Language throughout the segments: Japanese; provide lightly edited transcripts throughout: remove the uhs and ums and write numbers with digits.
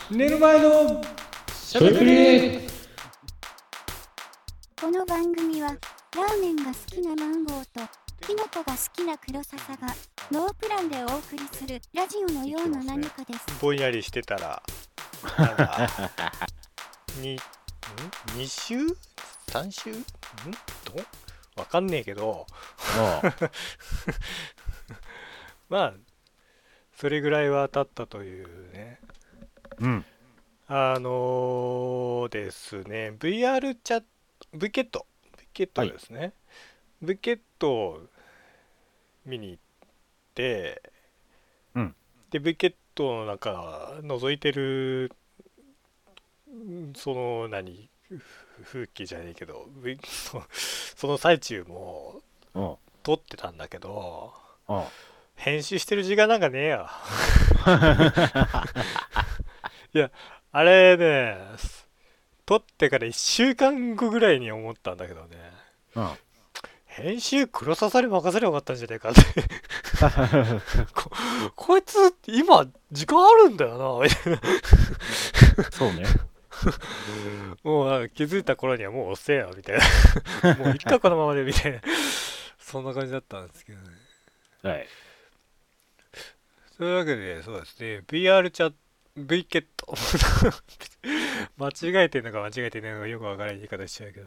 寝る前のしゃべくり。 この番組はラーメンが好きなマンゴーとキノコが好きな黒笹がノープランでお送りするラジオのような何かです。 ぼんやりしてたらなんだ2週3週わかんねえけどまあそれぐらいは経ったというね。ですね VR チャット V ケットですね、V ケットを見に行って、で V ケットの中覗いてるその風景じゃねえけど、その最中も撮ってたんだけど、編集してる時間なんかねえよいやあれね、撮ってから1週間後ぐらいに思ったんだけどね、編集黒笹に任せればよかったんじゃねえかってこいつ今時間あるんだよなみたいなそうねもうなんか気づいた頃にはもう遅えよみたいなもういっかこのままでみたいなそんな感じだったんですけどね。 はい。 そういうわけで、そうですね、 VR チャット V ケット間違えてんのか間違えてないのかよくわからない言い方しちゃうけど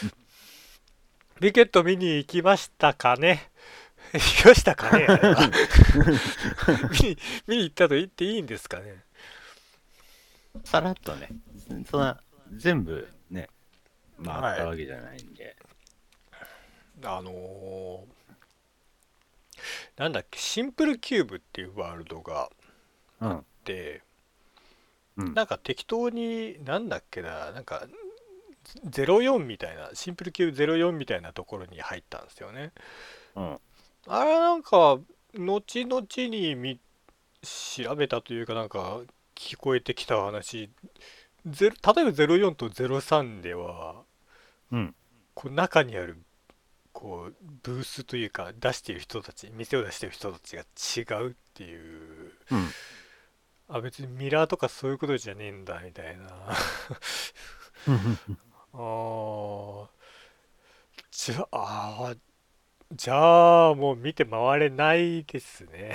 V ケット見に行きましたかね行きましたかねあれは見に行ったと言っていいんですかね。 さらっとね、そんな全部ね回ったわけじゃないんで、 なんだっけ、シンプルキューブっていうワールドがあって、なんか適当になんだっけな、なんか04みたいな、シンプルキューブ04みたいなところに入ったんですよね。あれなんか後々に調べたというか、なんか聞こえてきた話、例えば04と03では、こう中にあるこうブースというか出している人たち、店を出している人たちが違うっていう、別にミラーとかそういうことじゃねえんだみたいなじゃあもう見て回れないですね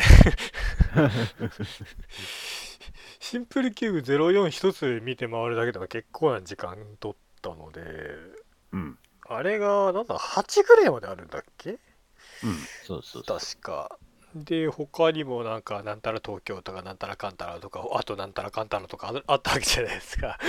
シンプルキューブ04一つ見て回るだけでも結構な時間取ったので、あれがなんだ8ぐらいまであるんだっけ。 そう確かで、他にもなんかなんたら東京とかなんたらかんたらとか、あとなんたらかんたらとかあったわけじゃないですか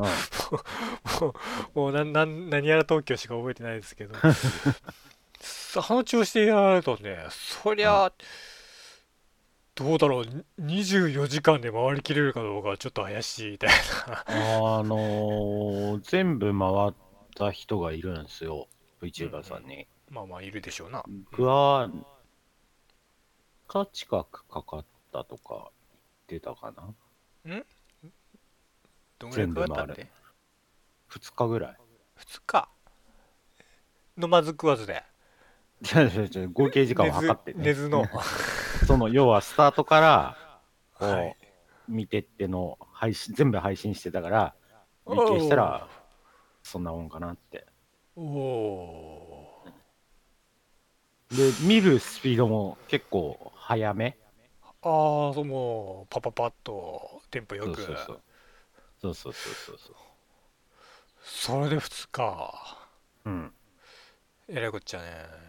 もう何やら東京しか覚えてないですけどその調子でやるとね、そりゃ、どうだろう、24時間で回りきれるかどうかはちょっと怪しいみたいな全部回った人がいるんですよ、 VTuber さんに。 まあいるでしょうな。 僕は近くかかったとか言ってたかな。 どんぐらいかかったんで。 2日ぐらい。 2日飲まず食わずで合計時間を測ってね。 寝ずのその要はスタートからこう見てっての全部配信してたから、累計したらそんなもんかなって。で見るスピードも結構早め。 そう、もうパパパッとテンポよく。 そうそれで2日。えらいこっちゃね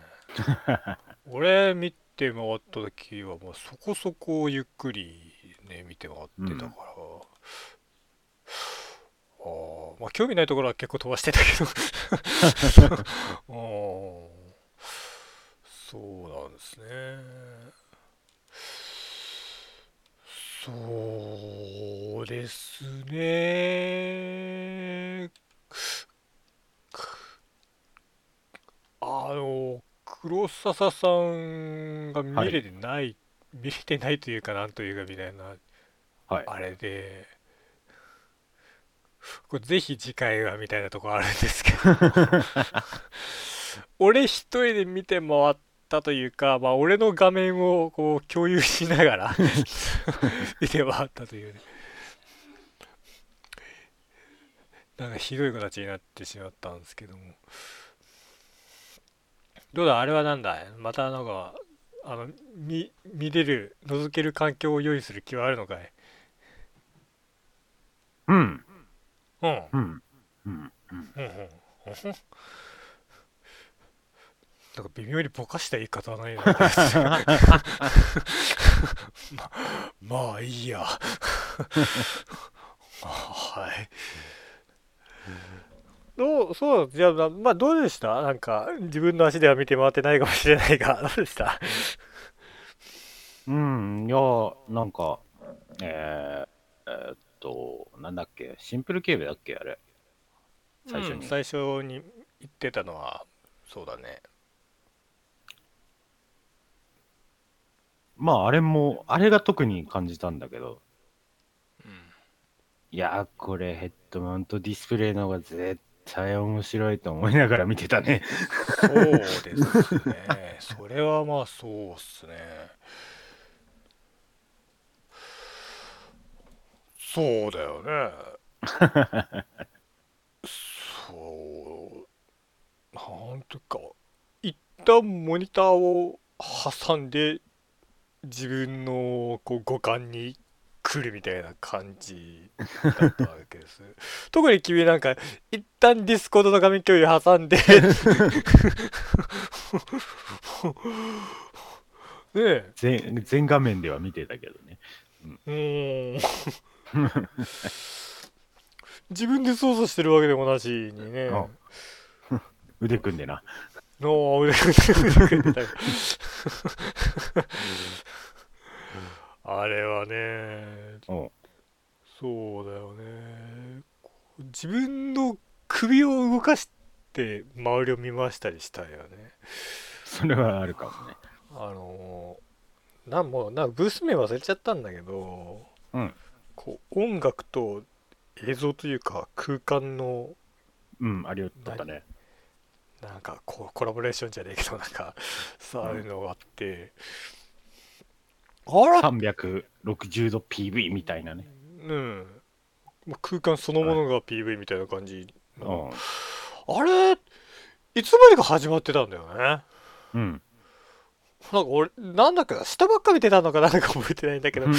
俺見て回った時はもうそこそこゆっくりね見て回ってたから、まあ興味ないところは結構飛ばしてたけどそうなんですね。そうですね。黒笹さんが見れてない、見れてないというかなんというかみたいな、あれで、これぜひ次回はみたいなところあるんですけど俺一人で見て回ったというか、まあ俺の画面をこう共有しながら見て回ったというね。 なんかひどい形になってしまったんですけども、どうだ、あれはなんだい、またなんか見れる覗ける環境を用意する気はあるのかい？ うん。 うん。 うん。うん。うん。 うんうん。なんか微妙にぼかした言い方はないなまあいいやはい。そうじゃあ、まあどうでした？なんか自分の足では見て回ってないかもしれないが、どうでした？ うん。いや、なんか、なんだっけ、シンプル警備だっけ、あれ。最初うん、 に。 最初に言ってたのはそうだね。 まあ、あれも、あれが特に感じたんだけど、 うん、 いやー、これヘッドマウントディスプレイの方が絶対面白いと思いながら見てたね。 そうですね。それはまあそうっすね。そうだよね。そう、なんというか、一旦モニターを挟んで自分のこう五感に来るみたいな感じだったわけです。特に君なんか一旦ディスコードの画面共有挟んでねえ、 全画面では見てたけどね。 うーん、自分で操作してるわけでもなしにね。 うん。腕組んでな。 の腕組んでたあれはね、 うん。 そうだよね。自分の首を動かして周りを見回したりしたよね。 それはあるかもね。 あのもうブース名忘れちゃったんだけど、 うん。 こう音楽と映像というか空間のうん、ありよったね。 なんかこうコラボレーションじゃねえけど、なんかそういううん。 のがあって、あら、 360度 PV みたいなね。 うん、空間そのもあ、 のが PV みたいな感じの、 うん。 あれいつまでか始まってたんだよね。 うん。 なんか俺なんだっけな、下ばっか見てたのかなんか覚えてないんだけど、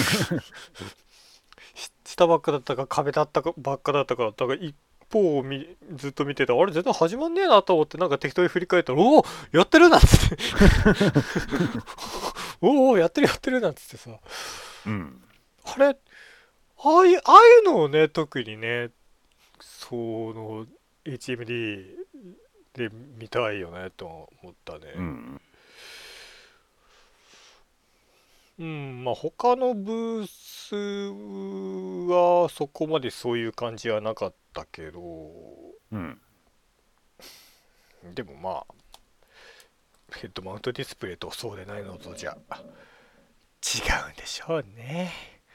下ばっかだったか壁だったかばっかだったか、だから一方をずっと見てた、あれ全然始まんねえなと思って、なんか適当に振り返ったら、おおやってるなっつっておおやってるやってるなんつってさ、 うん。 あれ、ああいうのをね、特にね、その HMD で見たいよねと思ったね。 うん。 うん、まあ他のブースはそこまでそういう感じはなかったけど、 うん。 でもまあヘッドマウントディスプレイとそうでないのとじゃ違うんでしょうね。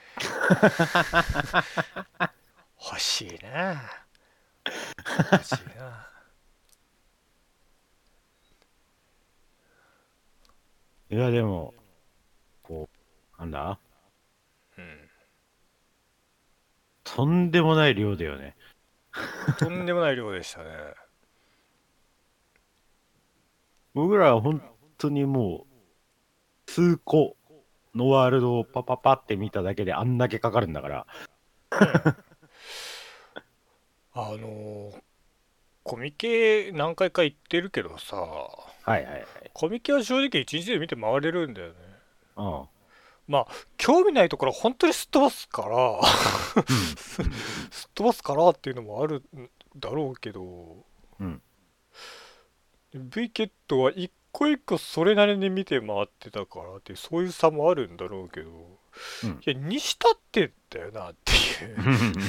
欲しいな、欲しいな。 いや、でも、こう、なんだ、 うん、 とんでもない量だよね。 とんでもない量でしたね。 僕らは本当にもう、数個のワールドをパパパって見ただけであんだけかかるんだから。 うん、あのーコミケ何回か行ってるけどさ、 はいはいはい。 コミケは正直一日で見て回れるんだよね。 うまあ興味ないところ本当にすっ飛ばすからん。うん。うん。 すっ飛ばすからっていうのもあるんだろうけど、 うん。 V ケットは一個一個それなりに見て回ってたからっていう、そういう差もあるんだろうけど、 うん。 いやにしたってだよなっていう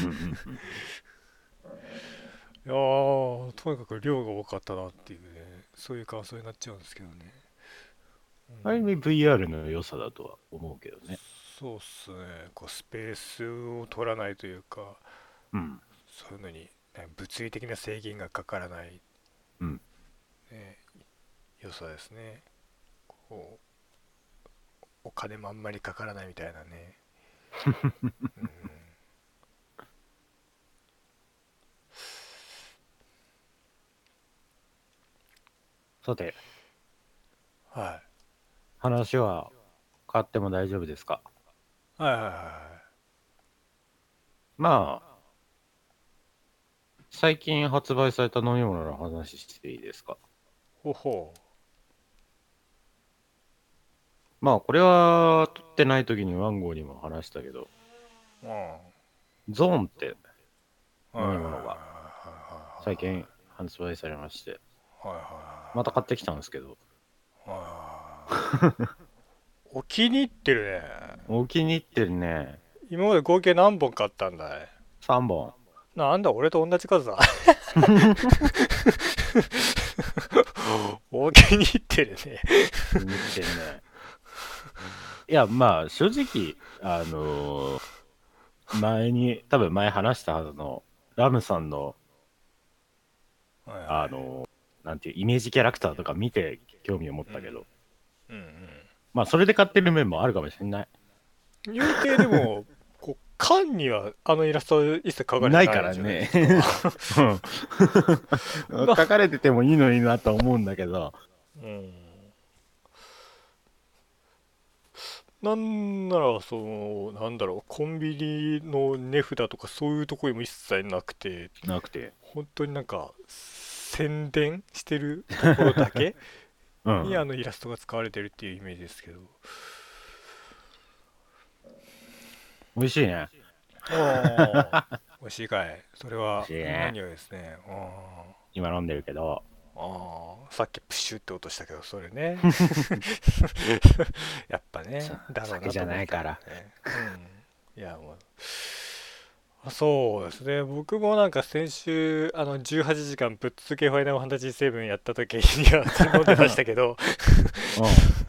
いやー、とにかく量が多かったなっていうね、そういう感想になっちゃうんですけどね。うん、 ある意味 VR の良さだとは思うけどね。 そうっすね。こうスペースを取らないというか、 うん。 そういうのに物理的な制限がかからない、 うん。 ね、良さですね。こうお金もあんまりかからないみたいなね。うん、 さて、 は話は変わっても大丈夫ですか？ い。はいはいはいはまあ、最近発売された飲み物の話していいですか？ い。ほほまあ、これは撮ってない時にワンゴーにも話したけど、 う。うん。はいゾーンってはいはい飲み物が最近発売されまして、 はいはまた買ってきたんですけど、 いはいはい。お気に入ってるね。 お気に入ってるね。 今まで合計何本買ったんだい？ 3本。 なんだ、俺と同じ数だ。お気に入ってるね。 気に入ってるね。いや、まあ、正直、多分前話したはずの、ラムさんの、 はいはいなんていう、イメージキャラクターとか見て興味を持ったけど、 うんまあ、それで買ってる面もあるかもしれない。 うん。言うてでも、こう缶にはあのイラスト一切描かれてなないいからねじゃないですか。 うん書かれててもいいのになと思うんだけど、 うん。なんなら、なんだろう、コンビニの値札とかそういうところにも一切なくて、 なくて。 本当になんか、宣伝してるところだけにあうん。 のイラストが使われてるっていうイメージですけど。 美味しいね。 ああ、美味しいかい。それ美は味しいね。 何よりですね。 今飲んでるけど、 さっきプシュって音したけど、それね。やっぱね、だろうな酒じゃと思ったないから。 ね。うん。いや、もう、そうですね。僕もなんか先週、18時間ぶっ続けファイナルファンタジー7やった時には飲んでましたけど、 うん。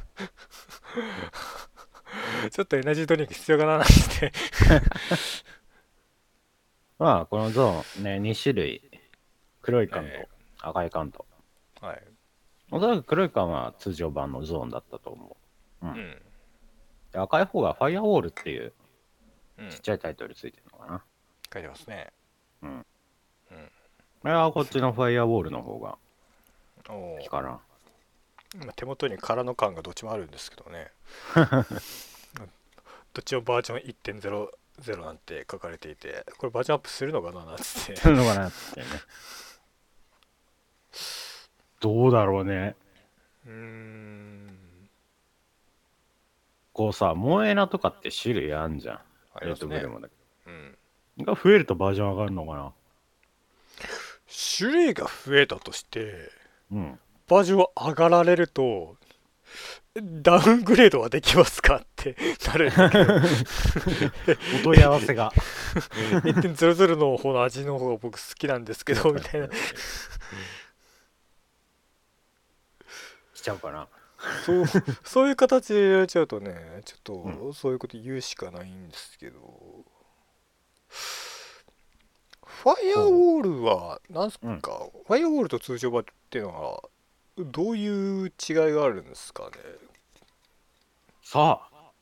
ちょっとエナジードリンク必要かななんて。 まあ、このゾーンね、2種類。黒い缶とえ赤い缶と。 はい。 おそらく黒い缶は通常版のゾーンだったと思う。うん。 うん。 で赤い方がファイアウォールっていううん。 ちっちゃいタイトルついてるのかな。 書いてますね。 うん。 うん。 これはこっちのファイアウォールの方がおいいかな。 今手元に空の缶がどっちもあるんですけどね。どっちもバージョン1.00なんて書かれていて、これバージョンアップするのかななんつって。 するのかなってね。どうだろうね。 うーん。 こうさ、モエナとかって種類あんじゃん。レッありますね。 ドブルもだけうん。 ど。が増えるとバージョン上がるのかな。 種類が増えたとして、 うん。 バージョン上がられると、ダウングレードはできますかってなるんだけど、 お問い合わせが。 1.00の方の味の方が僕好きなんですけど、みたいな。 しちゃうかな。 そういう形でやられちゃうとね、ちょっうとそういうこと言うしかないんですけど、ファイアウォールは、なんすか、 うん。 ファイアウォールと通常版っていうのは、どういう違いがあるんですかね。 さ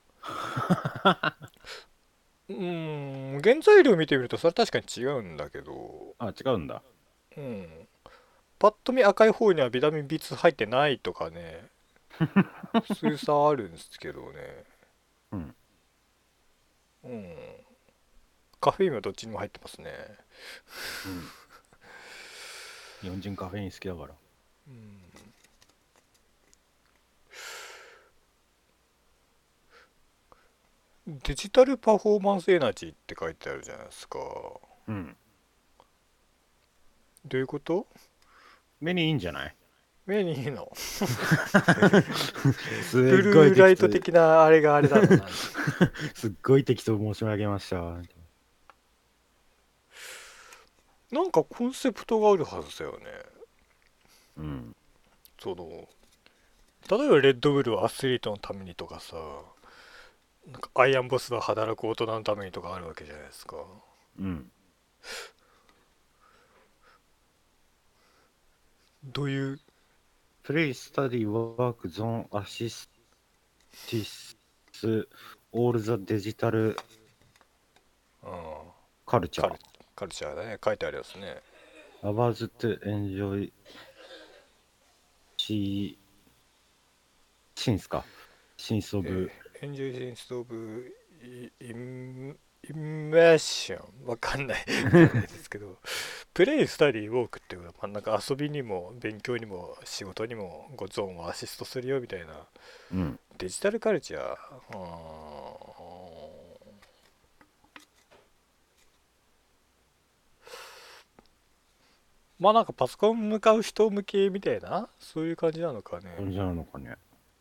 原材料見てみると、それは確かに違うんだけど、 あ。あ、違うんだ。 うん。パッと見赤い方にはビタミン B2 入ってないとかね、そういう差あるんですけどね。 うん。 うん。カフェインはどっちにも入ってますね。 うん。日本人カフェイン好きだから。 うん。デジタルパフォーマンスエナジーって書いてあるじゃないですか。 うん。 どういうこと？ 目にいいんじゃない？ 目にいいの？ すブっごいルーライト適的なあれがあれだろうな。 当。すっごい適当申し上げました。 なんかコンセプトがあるはずだよね。 うん。 その、例えばレッドブルはアスリートのためにとかさ、なんかアイアンボスは働く大人のためにとかあるわけじゃないですか。 うん。 どういう、 プレイ、スタディ、ワーク、ゾーン、アシスティス、オールザデジタルうん、 カルチャー。 カルチャーだね。書いてあるやつね。 アバーズとエンジョイシンスか。シンスオブ、 エンジョイセンスオブイメーションわかんないですけど、プレイスタディウォークっていうのは、まあ、なんか遊びにも勉強にも仕事にもごゾーンをアシストするよみたいなうん。 デジタルカルチャー。まあなんかパソコン向かう人向けみたいなそういう感じなのかね。 感じなのかね。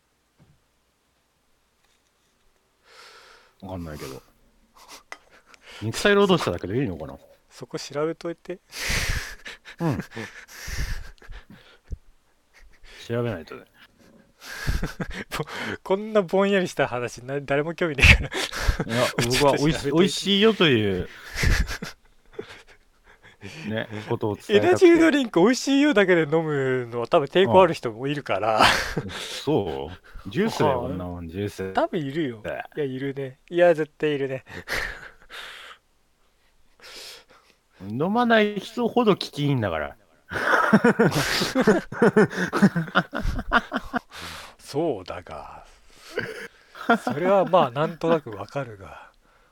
わかんないけど。肉体労働者だけどいいのかな。 そこ調べといて。 うん。調べないとね。 こんなぼんやりした話誰も興味ねえからいや、僕はおいしいよというね、ことを伝エえたくて。 ナジードリンク美味しいよだけで飲むのは多分抵抗ある人もいるからそうジュースだよ、こんなもん、ジュース。 多分いるよ。いや、いるね。いや、絶対いるね。 飲まない人ほど聞きいいんだから。 そうだが、それはまあなんとなくわかるが。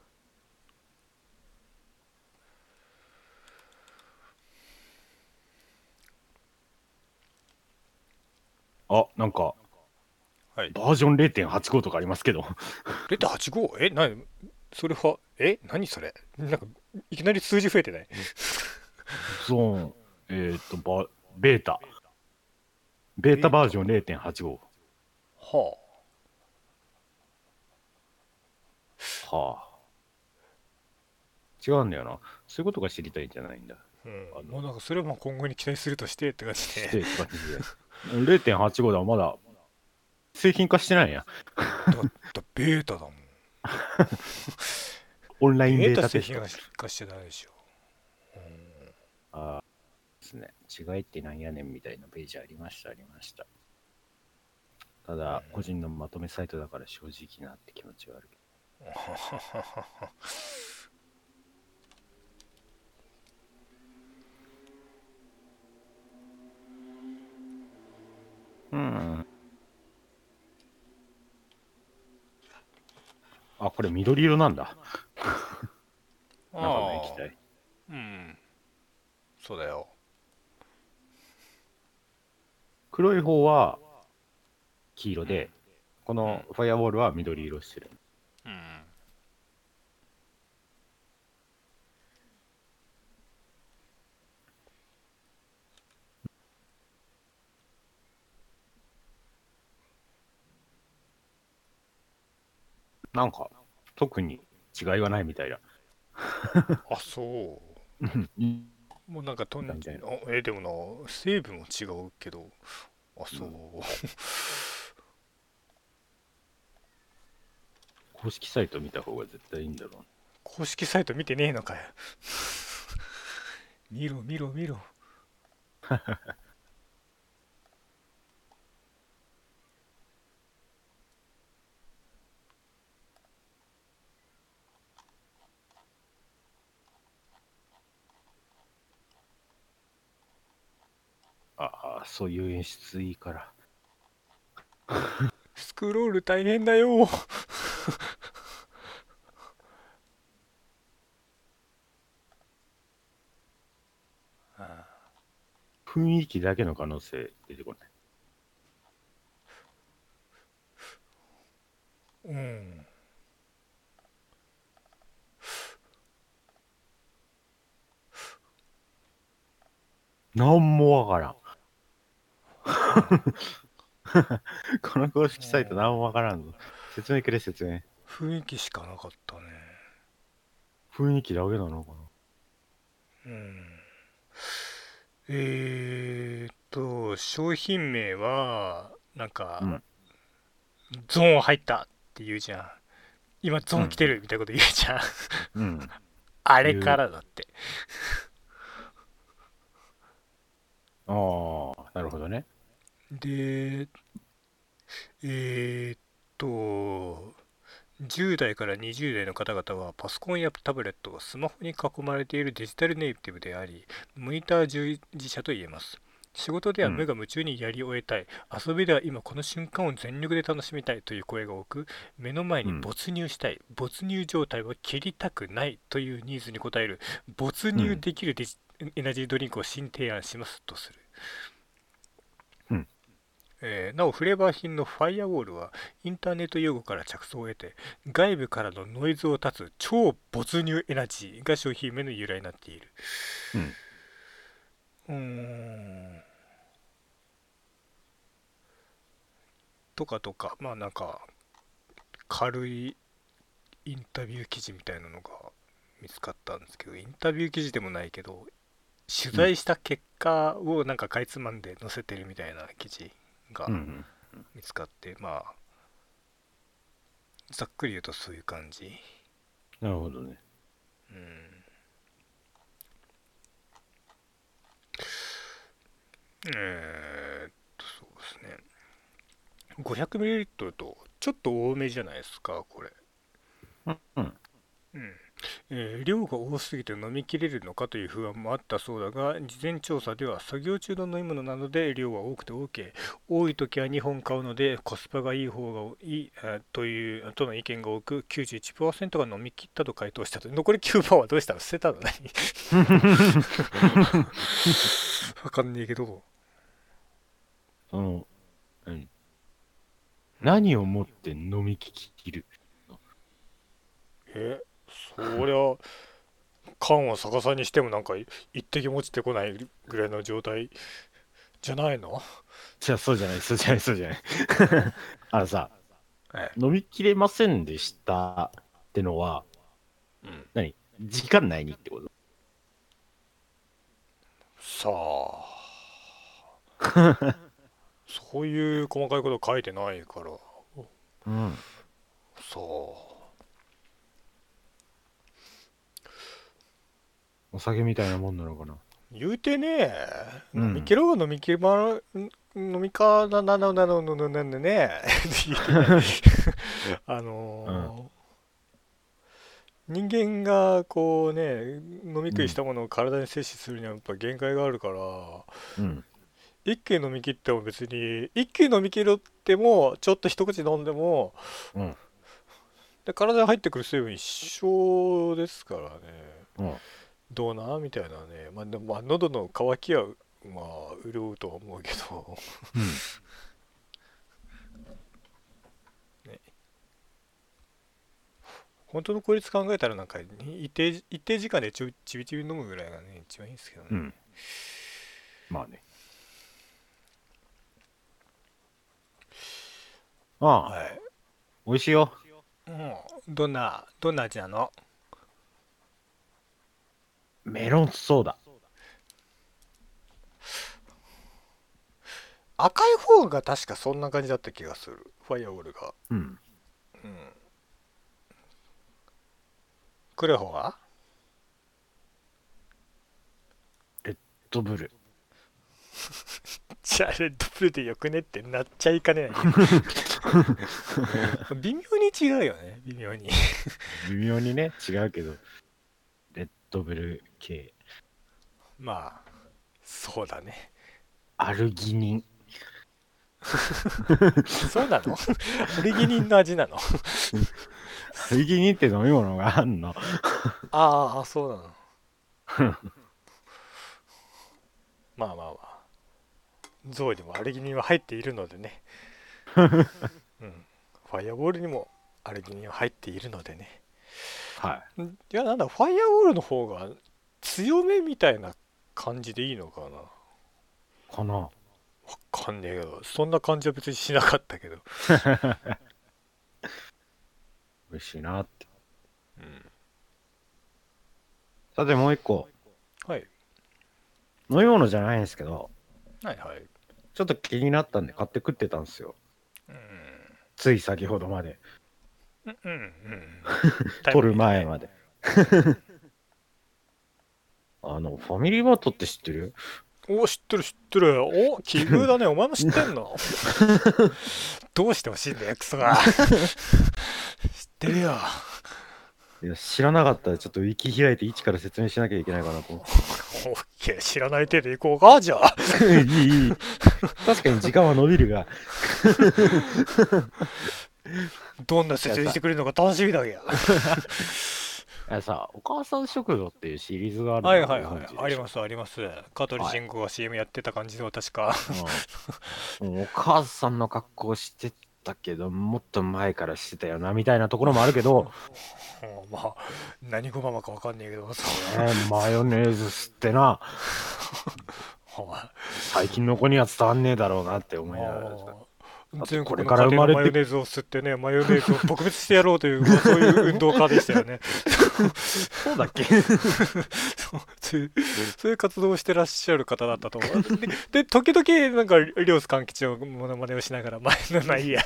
あ、なんか、 はい。 バージョン0.85とかありますけど。 0.85？ それは、何それなんか、いきなり数字増えてない？ ゾーン、ベータ。ベータバージョン0.85。 はあ。はあ。違うんだよな。そういうことが知りたいんじゃないんだ。 あ。もうなんかそれはまあ今後に期待するとしてって感じで。 で、0.85だ、まだ製品化してないんや。 ベータだもん。 オンラインベーベータタテスト。 製品化してないでしょ。 ああ、ですね。違いってなんやねんみたいなページありました、ありました。ただ、個人のまとめサイトだから正直なって気持ちがあるけど。うん。あ、これ緑色なんだ。中の液体。 うん。そうだよ。 黒い方は黄色で、このファイアウォールは緑色してる。 うん。 なんか、特に違いはないみたいだ。 あ、そう。もうなんかみたいな。 でもな、成分は違うけど、あ、そう。 公式サイト見た方が絶対いいんだろう。 公式サイト見てねえのかよ。見ろ見ろ見ろ。 ああ、そういう演出いいから。 スクロール大変だよ。 雰囲気だけの可能性出てこない。 うん。 なんもわからん。この公式サイトなんもわからんぞ。説明くれ、説明。 雰囲気しかなかったね。 雰囲気だけなのかな。 うん。商品名は、なんか、ゾーン入ったって言うじゃん。今ゾーン来てるみたいなこと言うじゃん。 うん。 あれからだって。 ああ、なるほどね。 で、えーっと、10代から20代の方々はパソコンやタブレット、スマホに囲まれているデジタルネイティブであり、モニター従事者と言えます。 仕事では無我夢中にやり終えたい、遊びでは今この瞬間を全力で楽しみたいという声が多く、目の前に没入したい、没入状態を切りたくないというニーズに応える没入できるエナジードリンクを新提案しますとする。なおフレーバー品のファイアウォールはインターネット用語から着想を得て、外部からのノイズを断つ超没入エナジーが商品名の由来になっている。とか、まあなんか軽いインタビュー記事みたいなのが見つかったんですけど、インタビュー記事でもないけど取材した結果をなんかかいつまんで載せてるみたいな記事が見つかって、まあざっくり言うとそういう感じ。 なるほどね。 そうですね。500ml とちょっと多めじゃないですかこれ。量が多すぎて飲みきれるのかという不安もあったそうだが、事前調査では作業中の飲み物なので量は多くて OK、 多い時は2本買うのでコスパがいい方がいいとの意見が多く、 91% が飲み切ったと回答したと。残り 9% はどうしたの？捨てたの？何わかんねえけど、 何をもって飲みきる？ そりゃ缶を逆さにしてもなんか一滴も落ちてこないぐらいの状態じゃないの？ そうじゃないあのさ、飲みきれませんでしたってのは、時間内にってこと？ さあそういう細かいこと書いてないから、さあお酒みたいなもんなのかな。 言うてね、飲み切ろうが飲み切ま飲みかなんでね人間がこうね飲み食いしたものを体に摂取するにはやっぱ限界があるから、一気に飲み切っても別に一気に飲み切るってもちょっと一口飲んでも、で体に入ってくる水分一緒ですからね、どうなみたいなね。まあでも喉の渇きはまあ潤うとは思うけどね、本当の効率考えたらなんか一定時間でちびちび飲むぐらいがね一番いいんですけどね。 まあね。美味しいよ。 どんな味なの？ メロンソーダ。 赤い方が確かそんな感じだった気がする、ファイアウォールが。黒い方はレッドブル。 じゃあレッドブルでよくねってなっちゃいかねない微妙に違うよね、微妙に微妙にね違うけど、レッドブル系。 まあそうだね。 アルギニンそうなの？アルギニンの味なの？ アルギニンって飲み物があんの？ ああそうなのまあゾウにもアルギニンは入っているのでねファイアボールにもアルギニンは入っているのでね。いやなんだ、ファイアボールの方が強めみたいな感じでいいのかな。わかんねえけど、そんな感じは別にしなかったけど美味しいなって。さてもう一個、飲み物じゃないんですけど、ちょっと気になったんで買って食ってたんですよ。つい先ほどまで。撮る前までファミリーマートって知ってる？ 知ってる。奇遇だね。お前も知ってんの？どうしてほしいんだよクソが知ってるよ。 いや知らなかったらちょっとウィキ開いて一から説明しなきゃいけないかなと思って。 オッケー、知らない程度行こうか、じゃあ。 いい。確かに時間は伸びるが。 どんな説明してくれるのか楽しみだけど。 さ、お母さん食堂っていうシリーズがあるの。 はいはいはい、ありますあります。香取慎吾が CM やってた感じの確か。 お母さんの格好してたけど、もっと前からしてたよなみたいなところもあるけど、 まあ何語ママかわかんねえけど、 マヨネーズ吸ってな。最近の子には伝わんねえだろうなって思いながら。 全国の家庭のマヨネーズを吸ってね、マヨネーズを撲滅してやろうという、そういう運動家でしたよね。 そうだっけそういう活動をしてらっしゃる方だったと思う。で時々なんか両津勘吉のモノマネをしながら、まあいいや。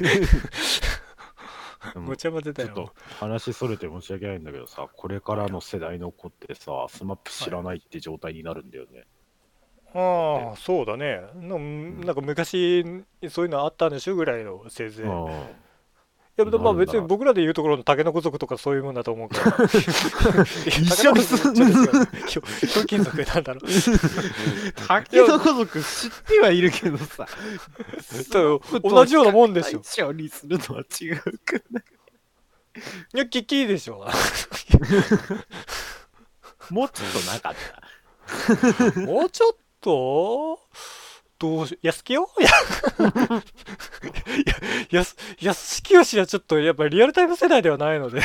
ごちゃ混ぜだよ。 ちょっと話それて申し訳ないんだけどさ、これからの世代の子ってさ、スマップ知らないって状態になるんだよね。 ああ、そうだね。なんか昔そういうのあったんでしょぐらいのせいぜい。いや、まあ別に僕らで言うところのタケノコ族とかそういうもんだと思うから。 一緒です。 ひょうきん族なんだろう。 タケノコ族知ってはいるけどさ。 同じようなもんでしょ。 処理するのは違うかな。 いや、キキでしょ。 もうちょっとなかった。 もうちょっと安清安清氏はちょっとやっぱりリアルタイム世代ではないので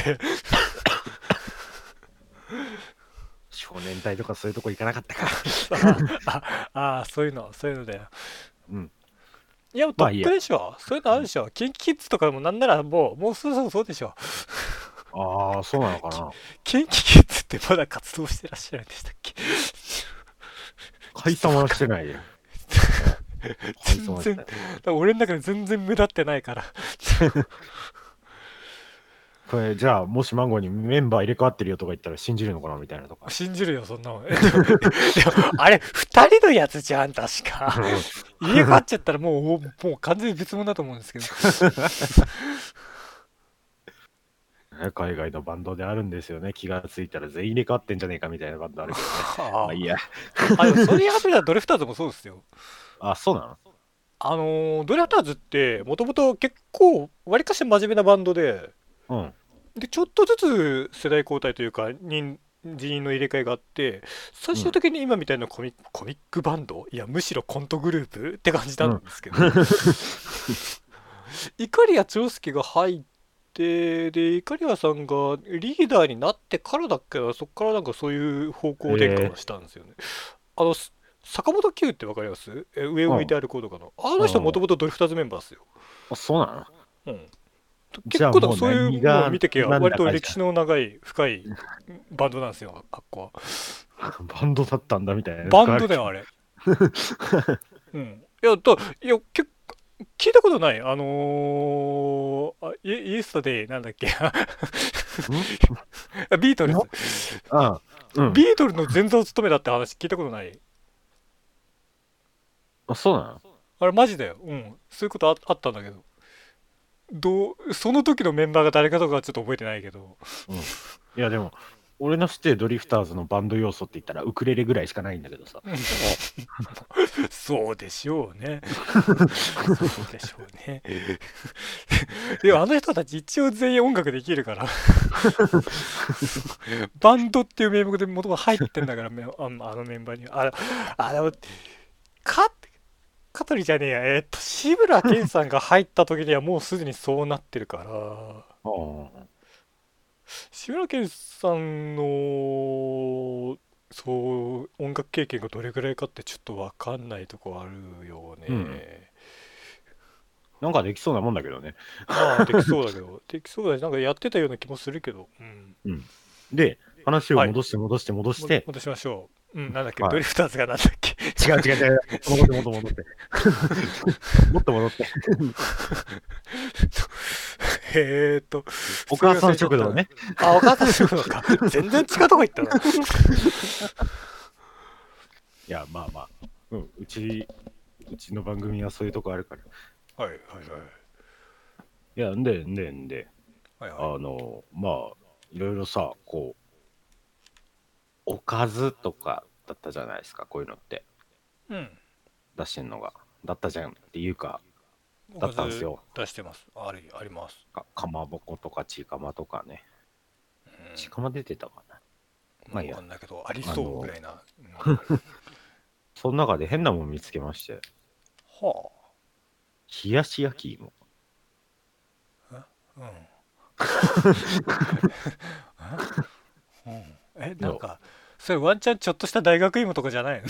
少年隊とかそういうとこ行かなかったか。 そういうのだよ。いや、とっくでしょ。そういうのあるでしょ。キンキキッズとかもなんならもうそろそろそうでしょ。 ああ、そうなのかな。 キンキキッズってまだ活動してらっしゃるんでしたっけ？ 解散はしてないよ。 全然、俺の中で全然目立ってないから。これじゃあもしマンゴーにメンバー入れ替わってるよとか言ったら信じるのかなみたいなとか。 信じるよそんなの。あれ2人のやつじゃん確か。入れ替わっちゃったらもう完全に別物だと思うんですけど。 海外のバンドであるんですよね。気がついたら全員入れ替わってんじゃねえかみたいなバンドあるけどね。まあいいや。 それやめたらドリフターズもそうですよ。 あ、そうなの？ドリフターズってもともと結構わりかし真面目なバンドで、でちょっとずつ世代交代というか人員の入れ替えがあって、最終的に今みたいなコミックバンド、いやむしろコントグループって感じなんですけど、いかりや長介が入ってでいかりやさんがリーダーになってからだっけど、そこからなんかそういう方向転換をしたんですよね。坂本九ってわかります？上を向いて歩こうとかの。あの人もともとドリフターズメンバーですよ。 あ、そうなの？結構そういうのを見てけば割と歴史の長い深いバンドなんですよ、あっこは。バンドだったんだみたいな。 バンドだよあれ。いや結構聞いたことない。イエスタデイなんだっけ。ビートルズ。ビートルズの前座を務めたって話聞いたことない？ あ、そうなの？ あれマジだよ。そういうことあったんだけど。その時のメンバーが誰かとかはちょっと覚えてないけど。 いやでも俺の知ってるドリフターズのバンド要素って言ったらウクレレぐらいしかないんだけどさ。 そうでしょうね。そうでしょうね。でもあの人たち一応全員音楽できるからバンドっていう名目で元々入ってんだから、あのメンバーにでも香取じゃねえや、志村けんさんが入った時にはもうすでにそうなってるから、志村けんさんのそう音楽経験がどれぐらいかってちょっと分かんないとこあるよね。 なんかできそうなもんだけどね。 できそうだけど、できそうだし、なんかやってたような気もするけど。 で、話を戻して戻しましょう。なんだっけ、ドリフターズがなんだっけ。 違う。戻って。もっと戻って。お母さん食堂ね。 お母さん食堂か。全然違うとこ行ったな。いや、まあ。うちの番組はそういうとこあるから。いや、んで、まあ、 いろいろさ、こう、おかずとかだったじゃないですか、こういうのって。 うん。 出してんのが。だったじゃんっていうか、だおかずったんですよ。 出してます。あります。 かまぼことかちかまとかね。 うん。 ちかま出てたかな。まあいいや。 わかんないけど、ありそうぐらいな。 その中で変なもん見つけまして。 は冷やし焼き芋。 あ。うん。なんか、それワンチャンちょっとした大学芋とかじゃないの？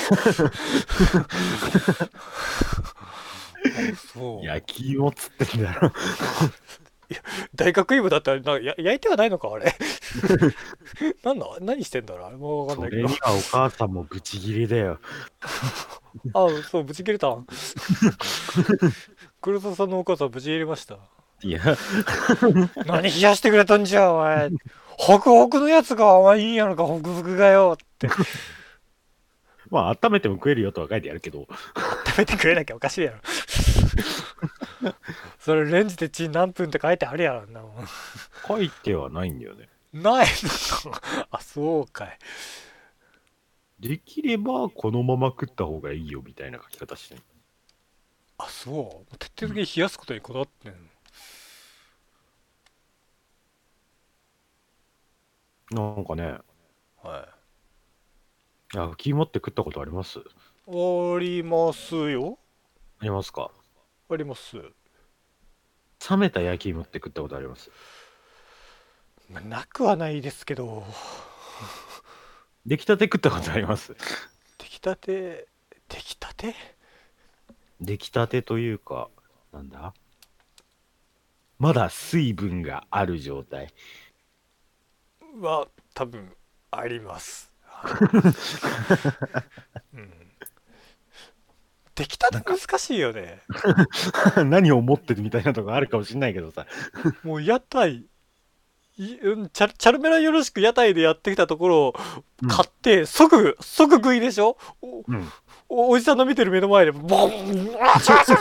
そう。 焼き芋っつってんだろ。 大学芋だったら焼いてはないのかあれ？何してんだろうあれもわかんないけど。 それにはお母さんもブチギレだよ。 あ、そう、ブチ切れたん。黒沢さんのお母さんブチ切れました。 いや、 何冷やしてくれたんじゃお前。ホクホクのやつがお前いいんやろか、ホクホクがよって。 まあ温めても食えるよとは書いてあるけど。 食べてくれなきゃおかしいやろ。それレンジでチン何分って書いてあるやろなもん。 書いてはないんだよね。 ないのか。あ、そうかい。 できればこのまま食った方がいいよみたいな書き方してる。 あ、そう。徹底的に冷やすことにこだわってんなんかね、 の。はい。 焼き芋って食ったことあります？ ありますよ。 ありますか？ あります。 冷めた焼き芋って食ったことあります？ まあなくはないですけど、 出来たて食ったことあります？ 出来たて、出来たて出来たてというか、なんだ、まだ水分がある状態。 は多分あります。うん。出来たて難しいよね。 何を持ってるみたいなとこあるかもしんないけどさ。 もう屋台、チャルメラよろしく屋台でやってきたところをうん。 買って即食いでしょ。 うん。 おじさんの見てる目の前でボン、あちゃちゃ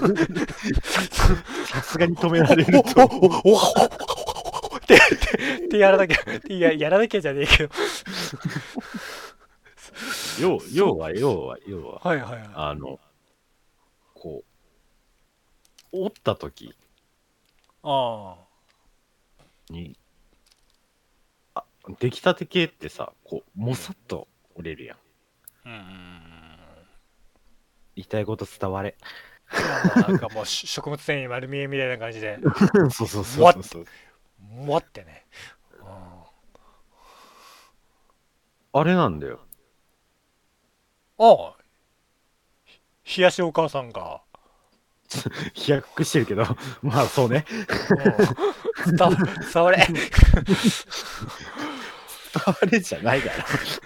さすがに止められると。 ってやらなきゃ、やらなきゃじゃねえけど。 要は、 はいはいはい。 あの、こう、折った時あに、出来たて系ってさ、こう、もさっと折れるやん。 あ。 言いたいこと伝われ。 なんかもう食物繊維丸見えみたいな感じで、 そうそうそうもわっそうそう。 もわってね。 あれなんだよ。 ああ、冷やしお母さんが。 飛躍してるけど、まあそうね。 伝われ。 伝われじゃないだろ。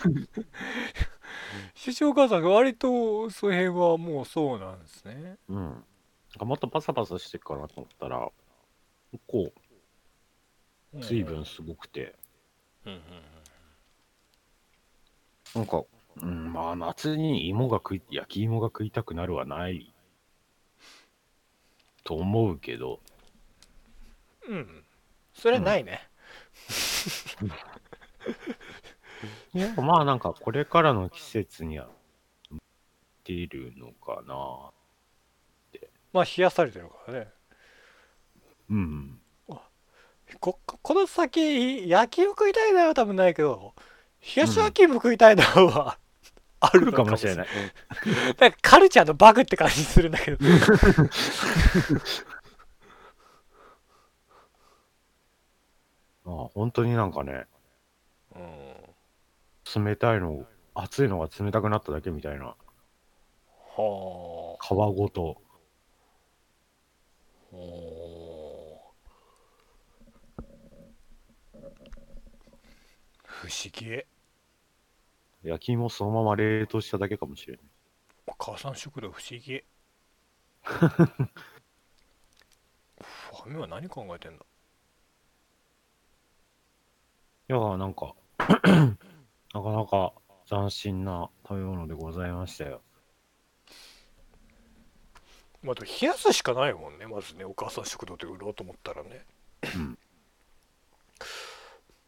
冷やしお母さんが割とその辺はもうそうなんですね。 うん。なんかもっとパサパサしてるかなと思ったら、こう、水分すごくて、なんか、うん、まあ夏に焼き芋が食いたくなるはないと思うけど、 うん。それはうん。 ないね。 いや、まあなんかこれからの季節には出るのかなって。 まあ冷やされてるからね。 うん。 この先、焼き芋食いたいなは多分ないけど、冷やし焼うん。 き芋食いたいなはある来るのかもしれない。 かもしれない。 なんかカルチャーのバグって感じするんだけど。 ああ、本当になんかね、 うん。 冷たいの、熱いのが冷たくなっただけみたいな。 は皮ごと。 あ。お不思議。 焼き芋そのまま冷凍しただけかもしれない。 お母さん食堂不思議。ファミは何考えてんだ。 いや、なんか、なかなか斬新な食べ物でございましたよ。 まあ、でも冷やすしかないもんね、まずね、お母さん食堂で売ろうと思ったらね。 うん。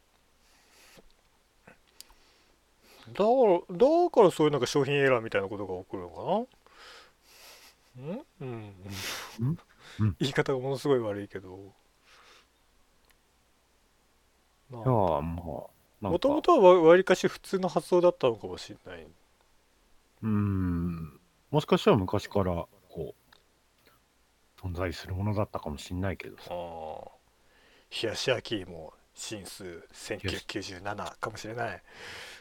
からそういうなんか商品エラーみたいなことが起こるのかな。言い方がものすごい悪いけど、 いやー、まあ、なんか、 もともとはわりかし普通の発想だったのかもしれない。 もしかしたら昔から、こう、存在するものだったかもしんないけどさ。 冷やし焼き芋新数1997かもしれない。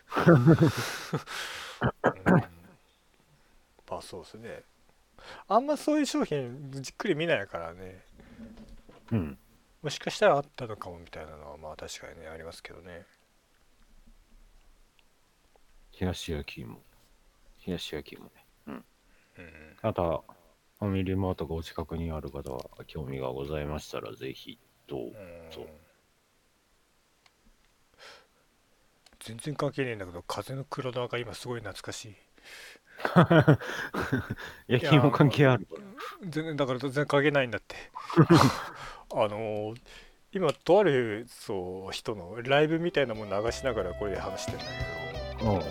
まあそうですね。あんまそういう商品じっくり見ないからね。もしかしたらあったのかもみたいなのはまあ確かにねありますけどね。 冷やし焼き芋ね。あとは、ファミリーマートがお近くにある方は興味がございましたら、ぜひどうぞ。 全然関係ねえんだけど、風の黒田が今すごい懐かしい。 焼き芋関係ある？ 全然関係ないんだって。今とある人のライブみたいなもの流しながらこれで話してるんだけど、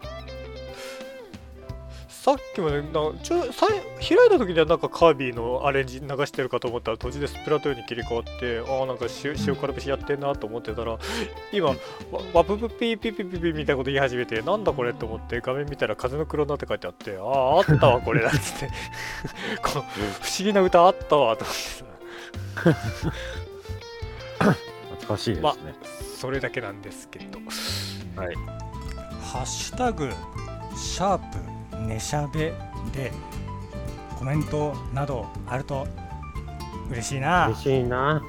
さっきまで開いた時にはなんかカービィのアレンジ流してるかと思ったら途中でスプラトゥーンに切り替わって、なんか塩辛節やってんなと思ってたら、今ワププピーピピピピみたいなこと言い始めて、なんだこれと思って画面見たら風の黒菜って書いてあって、あったわこれだっつってこの不思議な歌あったわと思ってさ懐かしいですね。 それだけなんですけど、 はい。 ハッシュタグシャープねしゃべでコメントなどあると嬉しいな。 嬉しいな。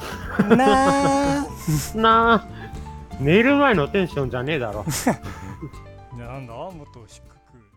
なあ寝る前のテンションじゃねえだろ。 じゃあなんだ、もっと低く。